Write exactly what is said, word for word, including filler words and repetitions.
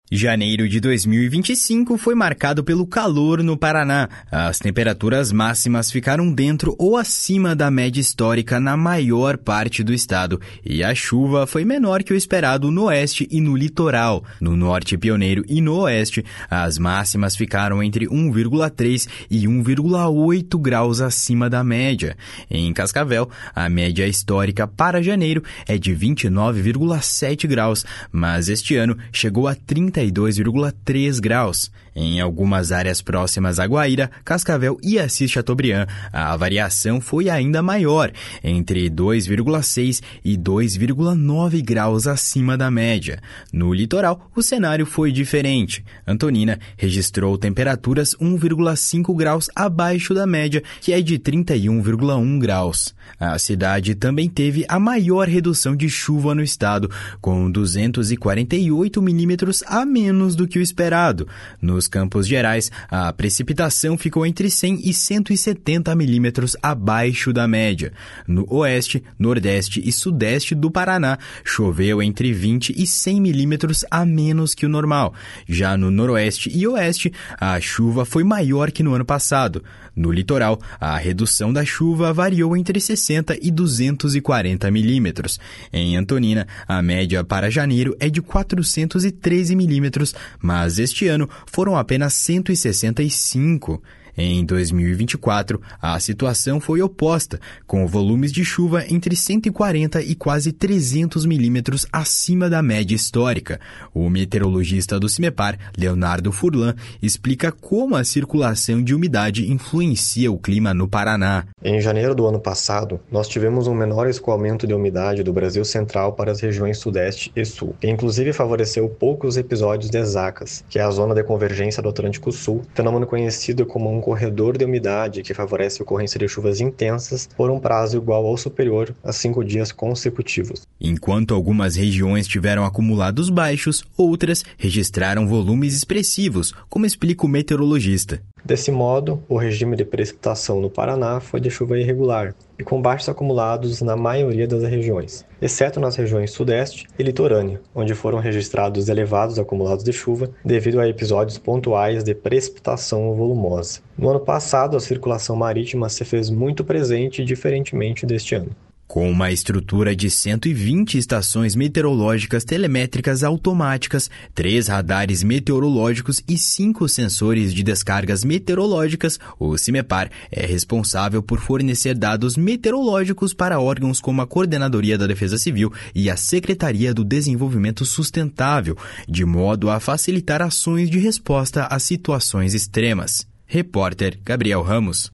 Janeiro de dois mil e vinte e cinco foi marcado pelo calor no Paraná. As temperaturas máximas ficaram dentro ou acima da média histórica na maior parte do estado, e a chuva foi menor que o esperado no oeste e no litoral. No norte pioneiro e no oeste, as máximas ficaram entre um vírgula três e um vírgula oito graus acima da média. Em Cascavel, a média histórica para janeiro é de vinte e nove vírgula sete graus, mas este ano chegou a trinta e dois vírgula três graus. Em algumas áreas próximas a Guaíra, Cascavel e Assis Chateaubriand, a variação foi ainda maior, entre dois vírgula seis e dois vírgula nove graus acima da média. No litoral, o cenário foi diferente. Antonina registrou temperaturas um vírgula cinco graus abaixo da média, que é de trinta e um vírgula um graus. A cidade também teve a maior redução de chuva no estado, com duzentos e quarenta e oito milímetros a menos do que o esperado. Nos Campos Gerais, a precipitação ficou entre cem e cento e setenta milímetros abaixo da média. No oeste, nordeste e sudeste do Paraná, choveu entre vinte e cem milímetros a menos que o normal. Já no noroeste e oeste, a chuva foi maior que no ano passado. No litoral, a redução da chuva variou entre sessenta e duzentos e quarenta milímetros. Em Antonina, a média para janeiro é de quatrocentos e treze milímetros, mas este ano foram apenas cento e sessenta e cinco. Em dois mil e vinte e quatro, a situação foi oposta, com volumes de chuva entre cento e quarenta e quase trezentos milímetros acima da média histórica. O meteorologista do CIMEPAR, Leonardo Furlan, explica como a circulação de umidade influencia o clima no Paraná. Em janeiro do ano passado, nós tivemos um menor escoamento de umidade do Brasil Central para as regiões Sudeste e Sul, que inclusive favoreceu poucos episódios de ESACAS, que é a zona de convergência do Atlântico Sul, fenômeno conhecido como um corredor de umidade que favorece a ocorrência de chuvas intensas por um prazo igual ou superior a cinco dias consecutivos. Enquanto algumas regiões tiveram acumulados baixos, outras registraram volumes expressivos, como explica o meteorologista. Desse modo, o regime de precipitação no Paraná foi de chuva irregular e com baixos acumulados na maioria das regiões, exceto nas regiões sudeste e litorânea, onde foram registrados elevados acumulados de chuva devido a episódios pontuais de precipitação volumosa. No ano passado, a circulação marítima se fez muito presente, diferentemente deste ano. Com uma estrutura de cento e vinte estações meteorológicas telemétricas automáticas, três radares meteorológicos e cinco sensores de descargas meteorológicas, o CIMEPAR é responsável por fornecer dados meteorológicos para órgãos como a Coordenadoria da Defesa Civil e a Secretaria do Desenvolvimento Sustentável, de modo a facilitar ações de resposta a situações extremas. Repórter Gabriel Ramos.